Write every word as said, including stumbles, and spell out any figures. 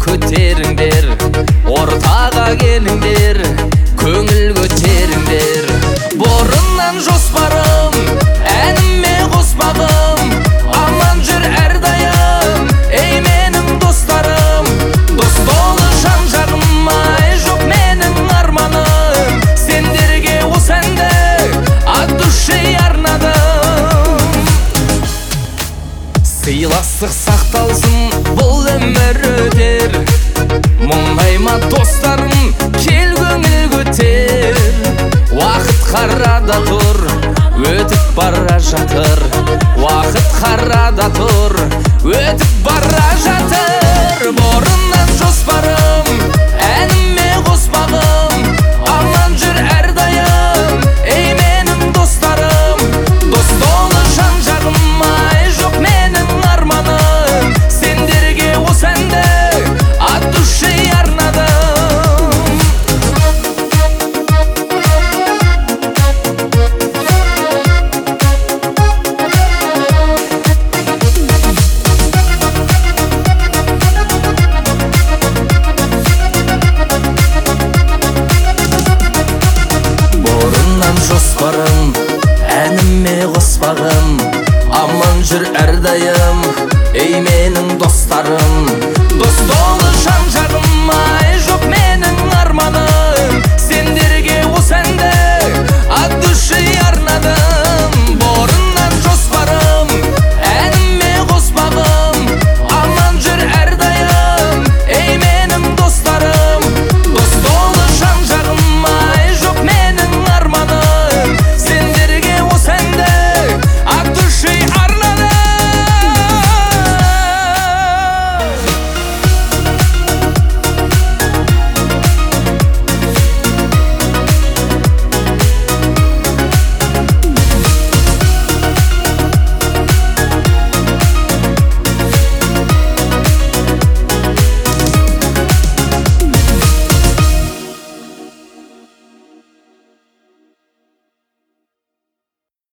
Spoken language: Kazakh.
көтеріңдер, ортаға келіңдер, көңіл көтеріңдер. Бұрыннан жоспарым, әніме қоспағым, аман жүр әрдайым, ей менің достарым. Дос болы жан жағым, ай жоқ менің арманым, сендерге осы әнді от души арнадым. Сыйластық сақталсын, бұл өмір өтер, мұңайма достарым, кел көңіл көтер. Уақыт қарада тұр, өтіп бара жатыр, уақыт қарада тұр, өтіп бара жатыр. Бұрыннан жоспарым, әніме қоспағым, аман жүр әрдайым, ей менің достарым. Дос долы жан жағым, ай жоқ менің арманым, сендерге осы әнді от души арнадым. Жоспарым, әніме қоспағым, аман жүр әрдайым, ей менің достарым.